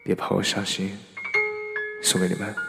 别怕我伤心，送给你们。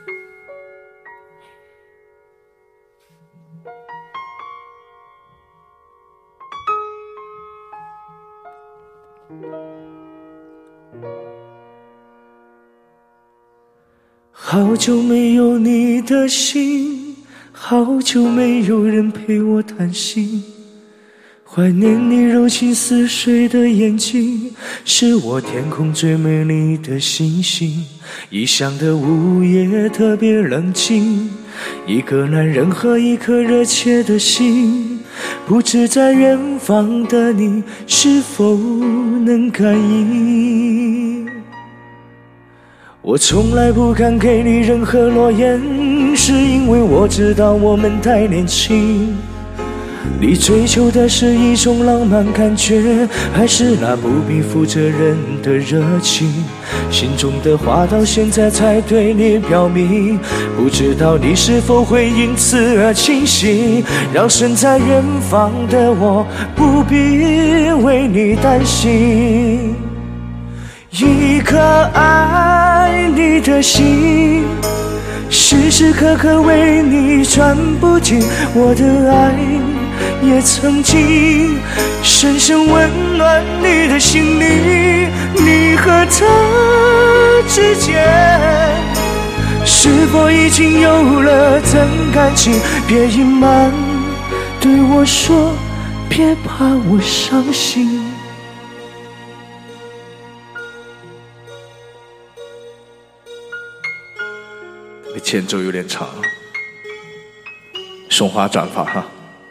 好久没有你的信，好久没有人陪我谈心，怀念你柔情似水的眼睛，是我天空最美丽的星星。异乡的午夜特别冷清，一个男人和一颗热切的心，不知在远方的你是否能感应。我从来不敢给你任何诺言，是因为我知道我们太年轻。你追求的是一种浪漫感觉，还是那不必负责任的热情？心中的话到现在才对你表明，不知道你是否会因此而清醒，让身在远方的我不必为你担心。一颗爱你的心，时时刻刻为你转不停，我的爱也曾经深深温暖你的心灵。你和他之间是否已经有了真感情？别隐瞒，对我说，别怕我伤心。前奏有点长，松花转法哈。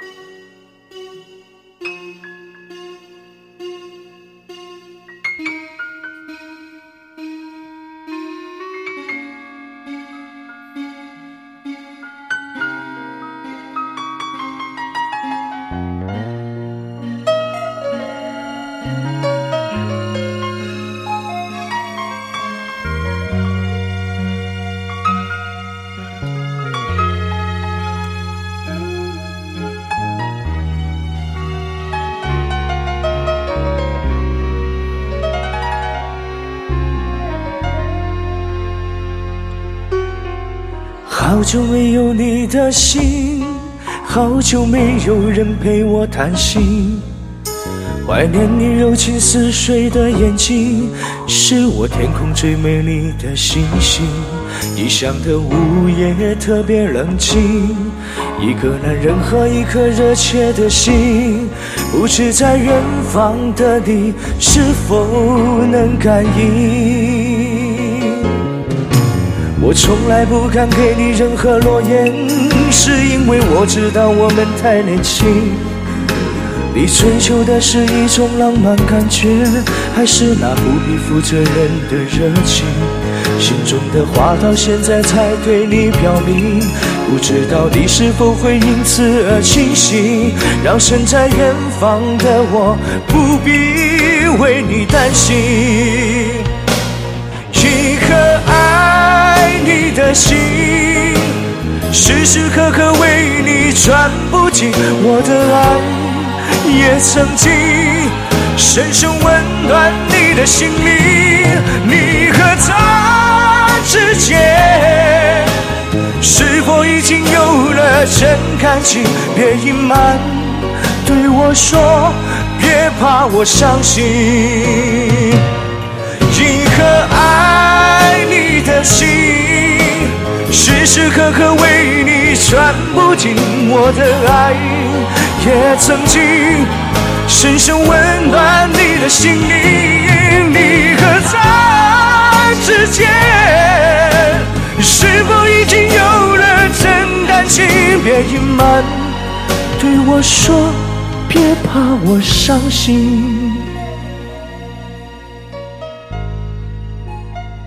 好久没有你的信，好久没有人陪我谈心，怀念你柔情似水的眼睛，是我天空最美丽的星星。异乡的午夜特别冷清，一个男人和一颗热切的心，不知在远方的你是否能感应。我从来不敢给你任何诺言，是因为我知道我们太年轻。你追求的是一种浪漫感觉，还是那不必负责任的热情？心中的话到现在才对你表明，不知道你是否会因此而清醒，让身在远方的我不必为你担心。一颗爱你的心，时时刻刻为你转不停，我的爱也曾经深深温暖你的心灵。你和他之间是否已经有了真感情？别隐瞒，对我说，别怕我伤心。一颗爱你的心，时时刻刻为你转不停，我的爱也曾经深深温暖你的心灵。你和他之间是否已经有了真感情？别隐瞒，对我说，别怕我伤心。